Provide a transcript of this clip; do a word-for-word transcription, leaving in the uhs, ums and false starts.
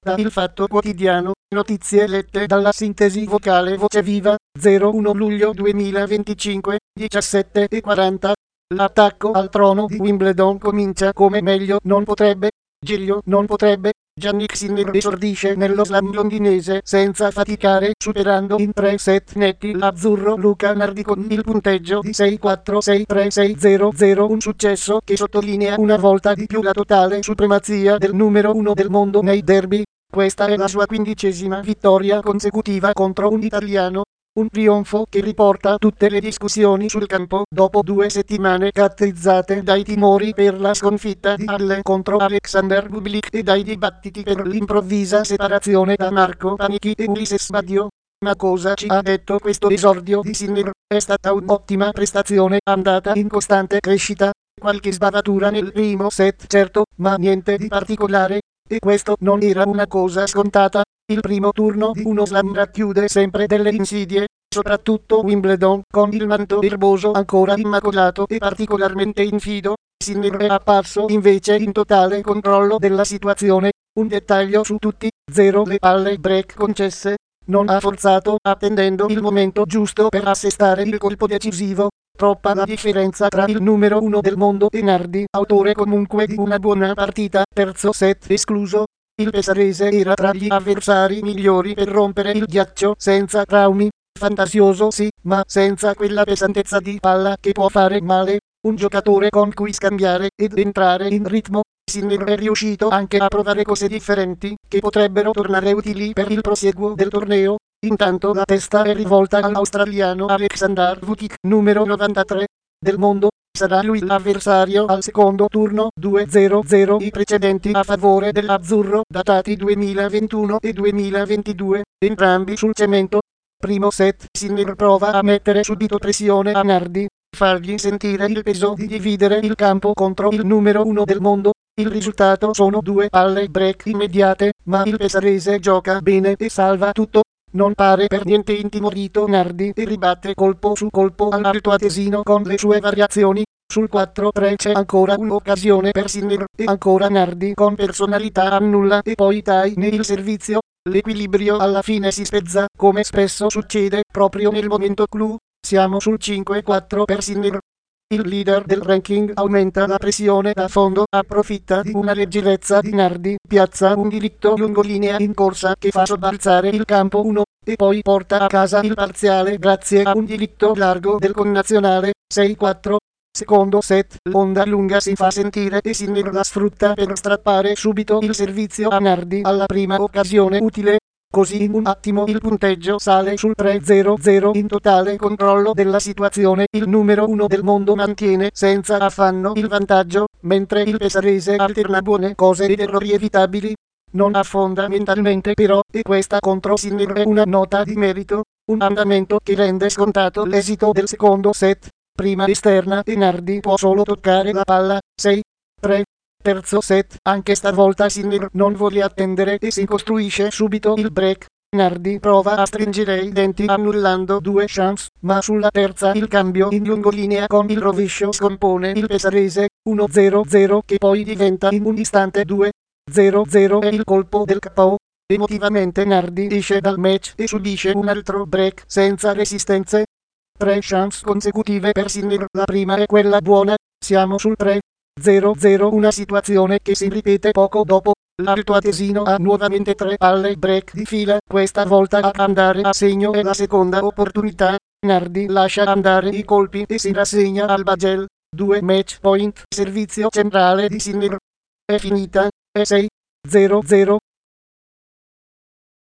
da Il Fatto Quotidiano, notizie lette dalla sintesi vocale Voce Viva, zero uno luglio duemilaventicinque, diciassette e quaranta. L'attacco al trono di Wimbledon comincia come meglio non potrebbe. Giglio non potrebbe. Jannik Sinner esordisce nello slam londinese senza faticare, superando in tre set netti l'azzurro Luca Nardi con il punteggio di sei quattro sei tre sei zero zero, un successo che sottolinea una volta di più la totale supremazia del numero uno del mondo nei derby. Questa è la sua quindicesima vittoria consecutiva contro un italiano. Un trionfo che riporta tutte le discussioni sul campo dopo due settimane caratterizzate dai timori per la sconfitta di Halle contro Alexander Bublik e dai dibattiti per l'improvvisa separazione da Marco Panichi e Ulises Badio. Ma cosa ci ha detto questo esordio di Sinner? È stata un'ottima prestazione andata in costante crescita, qualche sbavatura nel primo set certo, ma niente di particolare. E questo non era una cosa scontata. Il primo turno di uno slam racchiude sempre delle insidie, soprattutto Wimbledon, con il manto erboso ancora immacolato e particolarmente infido. Sinner è apparso invece in totale controllo della situazione. Un dettaglio su tutti, zero le palle break concesse. Non ha forzato, attendendo il momento giusto per assestare il colpo decisivo. Troppa la differenza tra il numero uno del mondo e Nardi, autore comunque di una buona partita, terzo set escluso. Il pesarese era tra gli avversari migliori per rompere il ghiaccio senza traumi. Fantasioso sì, ma senza quella pesantezza di palla che può fare male. Un giocatore con cui scambiare ed entrare in ritmo. Sinner è riuscito anche a provare cose differenti, che potrebbero tornare utili per il prosieguo del torneo. Intanto la testa è rivolta all'australiano Alexander Vukic, numero novantatré del mondo. Sarà lui l'avversario al secondo turno. Due zero zero i precedenti a favore dell'azzurro, datati duemilaventuno e duemilaventidue, entrambi sul cemento. Primo set, Sinner prova a mettere subito pressione a Nardi, fargli sentire il peso di dividere il campo contro il numero uno del mondo. Il risultato sono due palle break immediate, ma il pesarese gioca bene e salva tutto. Non pare per niente intimorito Nardi e ribatte colpo su colpo all'altoatesino con le sue variazioni. Sul quattro tre c'è ancora un'occasione per Sinner e ancora Nardi con personalità annulla e poi tagliene il servizio. L'equilibrio alla fine si spezza, come spesso succede proprio nel momento clou. Siamo sul cinque quattro per Sinner. Il leader del ranking aumenta la pressione da fondo, approfitta di una leggerezza di Nardi, piazza un diritto lungolinea in corsa che fa sobbalzare il campo uno, e poi porta a casa il parziale grazie a un diritto largo del connazionale, sei quattro. Secondo set, l'onda lunga si fa sentire e Sinner la sfrutta per strappare subito il servizio a Nardi alla prima occasione utile. Così in un attimo il punteggio sale sul tre zero zero in totale controllo della situazione. Il numero uno del mondo mantiene senza affanno il vantaggio, mentre il pesarese alterna buone cose ed errori evitabili. Non affonda mentalmente però, e questa contro Sinner è una nota di merito, un andamento che rende scontato l'esito del secondo set. Prima esterna e Nardi può solo toccare la palla, sei tre. Terzo set, anche stavolta Sinner non vuole attendere e si costruisce subito il break. Nardi prova a stringere i denti annullando due chance, ma sulla terza il cambio in lungolinea con il rovescio scompone il pesarese, uno zero zero che poi diventa in un istante due zero zero e il colpo del K O. Emotivamente Nardi esce dal match e subisce un altro break senza resistenze. Tre chance consecutive per Sinner, la prima è quella buona, siamo sul tre zero zero, una situazione che si ripete poco dopo. L'altoatesino ha nuovamente tre palle break di fila, questa volta a andare a segno è la seconda opportunità. Nardi lascia andare i colpi e si rassegna al Bagel. Due match point, servizio centrale di Sinner. È finita, è sei zero zero.